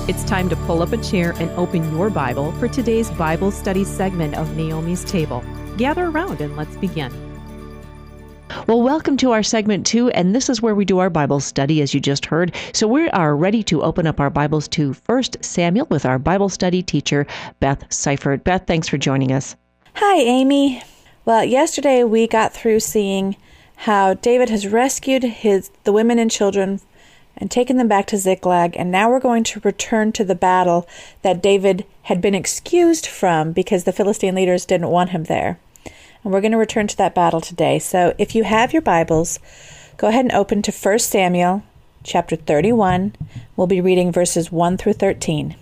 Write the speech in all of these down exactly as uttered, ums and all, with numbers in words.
It's time to pull up a chair and open your Bible for today's Bible study segment of Naomi's Table. Gather around and let's begin. Well, welcome to our segment two, and this is where we do our Bible study, as you just heard. So we are ready to open up our Bibles to First Samuel with our Bible study teacher, Beth Seifert. Beth, thanks for joining us. Hi, Amy. Well, yesterday we got through seeing how David has rescued his the women and children and taken them back to Ziklag, and now we're going to return to the battle that David had been excused from because the Philistine leaders didn't want him there. And we're going to return to that battle today. So if you have your Bibles, go ahead and open to First Samuel chapter thirty-one. We'll be reading verses one through thirteen.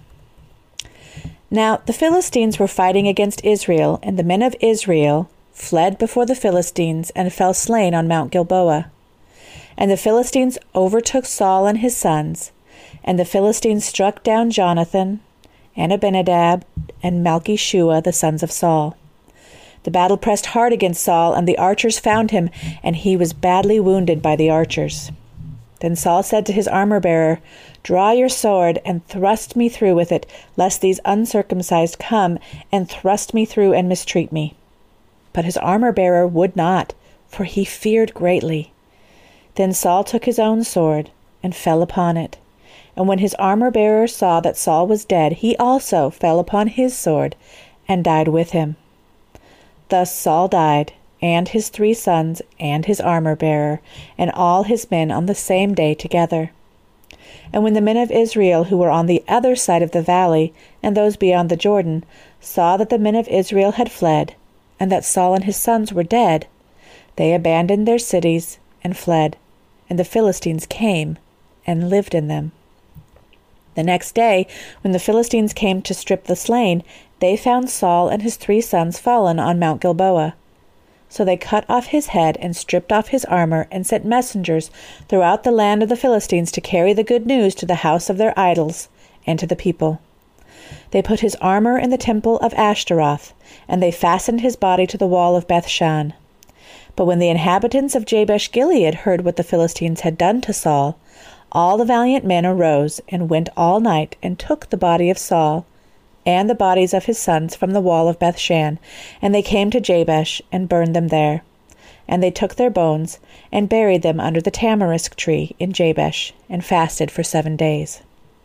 Now the Philistines were fighting against Israel, and the men of Israel fled before the Philistines and fell slain on Mount Gilboa. And the Philistines overtook Saul and his sons, and the Philistines struck down Jonathan and Abinadab and Malchishua, the sons of Saul. The battle pressed hard against Saul, and the archers found him, and he was badly wounded by the archers. Then Saul said to his armor-bearer, "Draw your sword, and thrust me through with it, lest these uncircumcised come and thrust me through and mistreat me." But his armor-bearer would not, for he feared greatly. Then Saul took his own sword, and fell upon it. And when his armor-bearer saw that Saul was dead, he also fell upon his sword, and died with him. Thus Saul died, and his three sons, and his armor-bearer, and all his men on the same day together. And when the men of Israel who were on the other side of the valley, and those beyond the Jordan, saw that the men of Israel had fled, and that Saul and his sons were dead, they abandoned their cities and fled, and the Philistines came and lived in them. The next day, when the Philistines came to strip the slain, they found Saul and his three sons fallen on Mount Gilboa. So they cut off his head and stripped off his armor and sent messengers throughout the land of the Philistines to carry the good news to the house of their idols and to the people. They put his armor in the temple of Ashtaroth, and they fastened his body to the wall of Bethshan. But when the inhabitants of Jabesh-Gilead heard what the Philistines had done to Saul, all the valiant men arose and went all night and took the body of Saul and the bodies of his sons from the wall of Bethshan, and they came to Jabesh and burned them there. And they took their bones and buried them under the tamarisk tree in Jabesh, and fasted for seven days.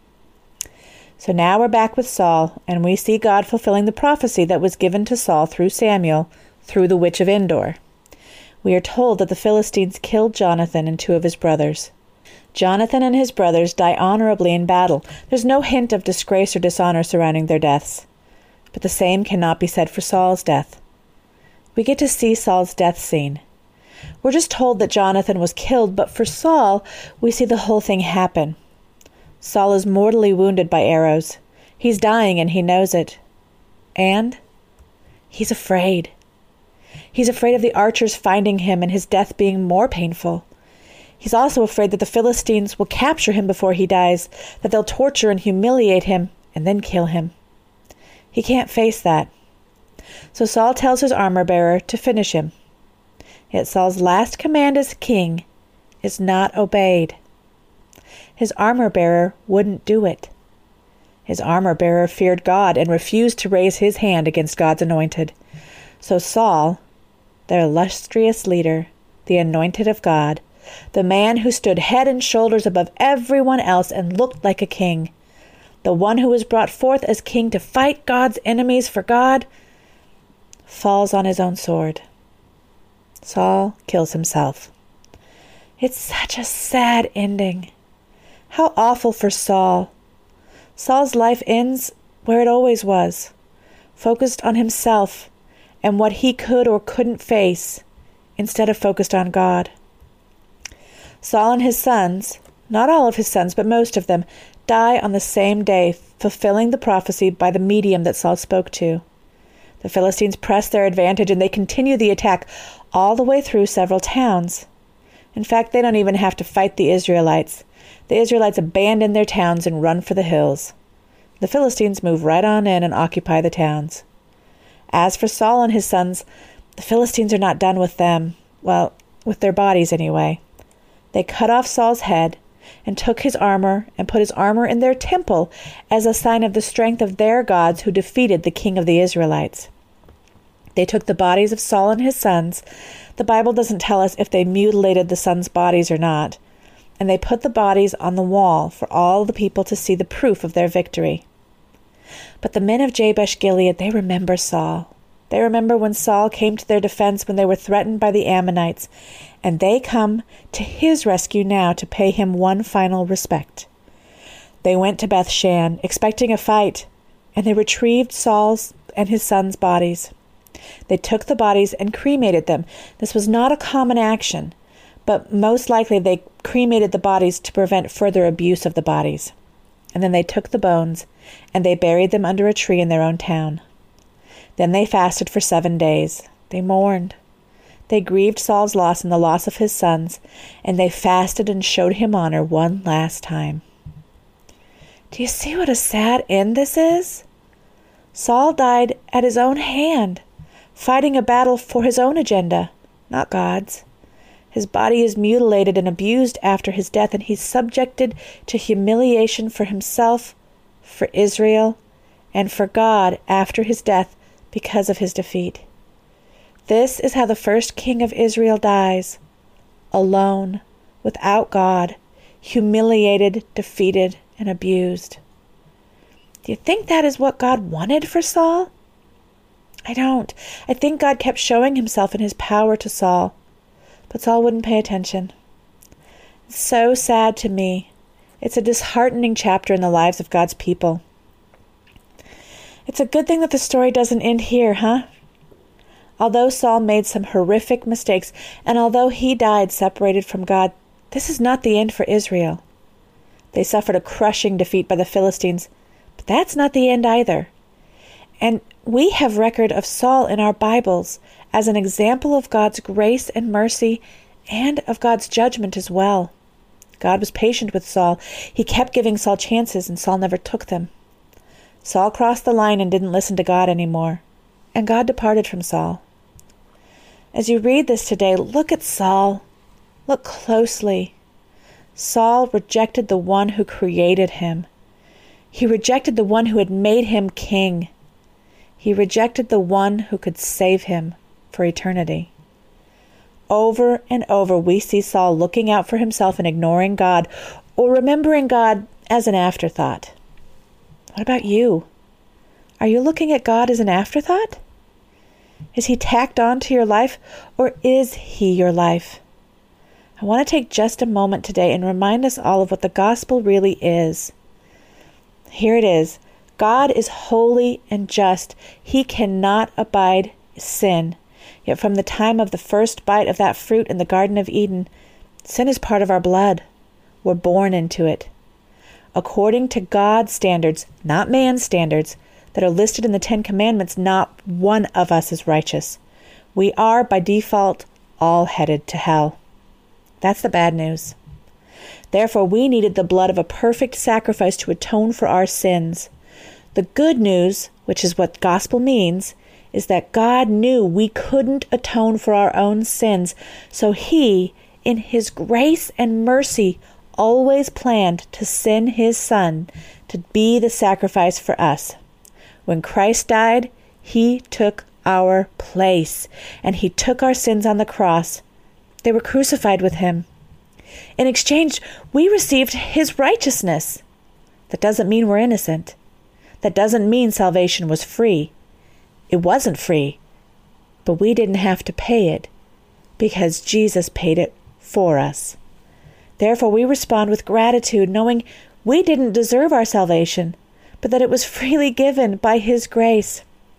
So now we're back with Saul, and we see God fulfilling the prophecy that was given to Saul through Samuel, through the witch of Endor. We are told that the Philistines killed Jonathan and two of his brothers. Jonathan and his brothers die honorably in battle. There's no hint of disgrace or dishonor surrounding their deaths. But the same cannot be said for Saul's death. We get to see Saul's death scene. We're just told that Jonathan was killed, but for Saul, we see the whole thing happen. Saul is mortally wounded by arrows. He's dying and he knows it. And he's afraid. He's afraid of the archers finding him and his death being more painful. He's also afraid that the Philistines will capture him before he dies, that they'll torture and humiliate him and then kill him. He can't face that. So Saul tells his armor-bearer to finish him. Yet Saul's last command as king is not obeyed. His armor-bearer wouldn't do it. His armor-bearer feared God and refused to raise his hand against God's anointed. So Saul, their illustrious leader, the anointed of God, the man who stood head and shoulders above everyone else and looked like a king, the one who was brought forth as king to fight God's enemies for God, falls on his own sword. Saul kills himself. It's such a sad ending. How awful for Saul. Saul's life ends where it always was, focused on himself and what he could or couldn't face, instead of focused on God. Saul and his sons, not all of his sons, but most of them, die on the same day, fulfilling the prophecy by the medium that Saul spoke to. The Philistines press their advantage, and they continue the attack all the way through several towns. In fact, they don't even have to fight the Israelites. The Israelites abandon their towns and run for the hills. The Philistines move right on in and occupy the towns. As for Saul and his sons, the Philistines are not done with them. Well, with their bodies anyway. They cut off Saul's head, and took his armor and put his armor in their temple as a sign of the strength of their gods who defeated the king of the Israelites. They took the bodies of Saul and his sons. The Bible doesn't tell us if they mutilated the sons' bodies or not. And they put the bodies on the wall for all the people to see the proof of their victory. But the men of Jabesh Gilead, they remember Saul. They remember when Saul came to their defense when they were threatened by the Ammonites, and they come to his rescue now to pay him one final respect. They went to Beth-shan, expecting a fight, and they retrieved Saul's and his sons' bodies. They took the bodies and cremated them. This was not a common action, but most likely they cremated the bodies to prevent further abuse of the bodies. And then they took the bones, and they buried them under a tree in their own town. Then they fasted for seven days. They mourned. They grieved Saul's loss and the loss of his sons, and they fasted and showed him honor one last time. Do you see what a sad end this is? Saul died at his own hand, fighting a battle for his own agenda, not God's. His body is mutilated and abused after his death, and he's subjected to humiliation for himself, for Israel, and for God after his death because of his defeat. This is how the first king of Israel dies, alone, without God, humiliated, defeated, and abused. Do you think that is what God wanted for Saul? I don't. I think God kept showing himself and his power to Saul, but Saul wouldn't pay attention. It's so sad to me. It's a disheartening chapter in the lives of God's people. It's a good thing that the story doesn't end here, huh? Although Saul made some horrific mistakes, and although he died separated from God, this is not the end for Israel. They suffered a crushing defeat by the Philistines, but that's not the end either. And we have record of Saul in our Bibles as an example of God's grace and mercy and of God's judgment as well. God was patient with Saul. He kept giving Saul chances, and Saul never took them. Saul crossed the line and didn't listen to God anymore, and God departed from Saul. As you read this today, look at Saul. Look closely. Saul rejected the one who created him. He rejected the one who had made him king. He rejected the one who could save him for eternity. Over and over we see Saul looking out for himself and ignoring God, or remembering God as an afterthought. What about you? Are you looking at God as an afterthought? Is he tacked on to your life, or is he your life? I want to take just a moment today and remind us all of what the gospel really is. Here it is. God is holy and just. He cannot abide sin. Yet from the time of the first bite of that fruit in the Garden of Eden, sin is part of our blood. We're born into it. According to God's standards, not man's standards, that are listed in the Ten Commandments, not one of us is righteous. We are, by default, all headed to hell. That's the bad news. Therefore, we needed the blood of a perfect sacrifice to atone for our sins. The good news, which is what gospel means, is that God knew we couldn't atone for our own sins, so he, in his grace and mercy, always planned to send his Son to be the sacrifice for us. When Christ died, he took our place, and he took our sins on the cross. They were crucified with him. In exchange, we received his righteousness. That doesn't mean we're innocent. That doesn't mean salvation was free. It wasn't free, but we didn't have to pay it because Jesus paid it for us. Therefore, we respond with gratitude, knowing we didn't deserve our salvation, but that it was freely given by his grace.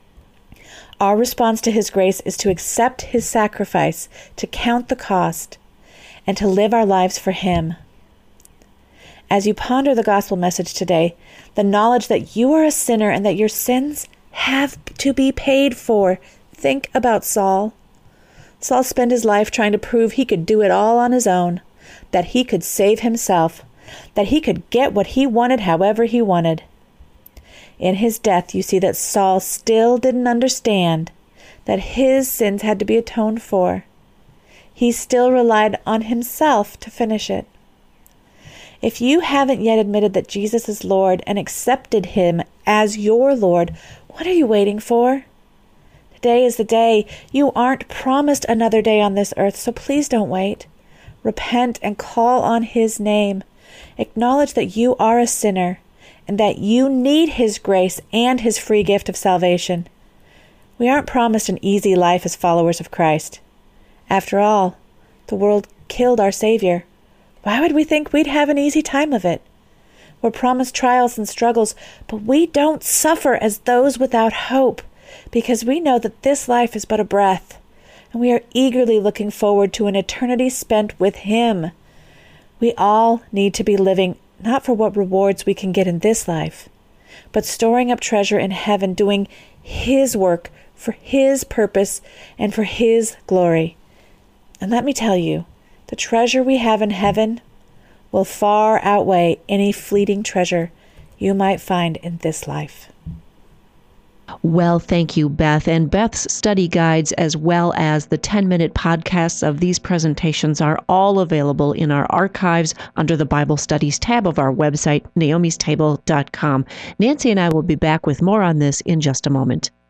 Our response to his grace is to accept his sacrifice, to count the cost, and to live our lives for him. As you ponder the gospel message today, the knowledge that you are a sinner and that your sins have to be paid for. Think about Saul. Saul spent his life trying to prove he could do it all on his own, that he could save himself, that he could get what he wanted however he wanted. In his death, you see that Saul still didn't understand that his sins had to be atoned for. He still relied on himself to finish it. If you haven't yet admitted that Jesus is Lord and accepted him as your Lord, what are you waiting for? Today is the day. You aren't promised another day on this earth, so please don't wait. Repent and call on his name. Acknowledge that you are a sinner and that you need his grace and his free gift of salvation. We aren't promised an easy life as followers of Christ. After all, the world killed our Savior. Why would we think we'd have an easy time of it? We're promised trials and struggles, but we don't suffer as those without hope, because we know that this life is but a breath, and we are eagerly looking forward to an eternity spent with him. We all need to be living not for what rewards we can get in this life, but storing up treasure in heaven, doing his work for his purpose and for his glory. And let me tell you, the treasure we have in heaven will far outweigh any fleeting treasure you might find in this life. Well, thank you, Beth. And Beth's study guides, as well as the ten-minute podcasts of these presentations, are all available in our archives under the Bible Studies tab of our website, naomis table dot com. Nancy and I will be back with more on this in just a moment.